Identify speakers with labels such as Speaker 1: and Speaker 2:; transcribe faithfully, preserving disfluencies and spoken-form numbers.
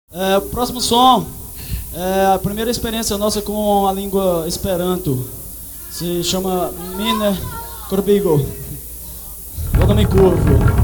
Speaker 1: É, o próximo som é a primeira experiência nossa com a língua Esperanto. Se chama Mine Corbigo. Eu não me curvo.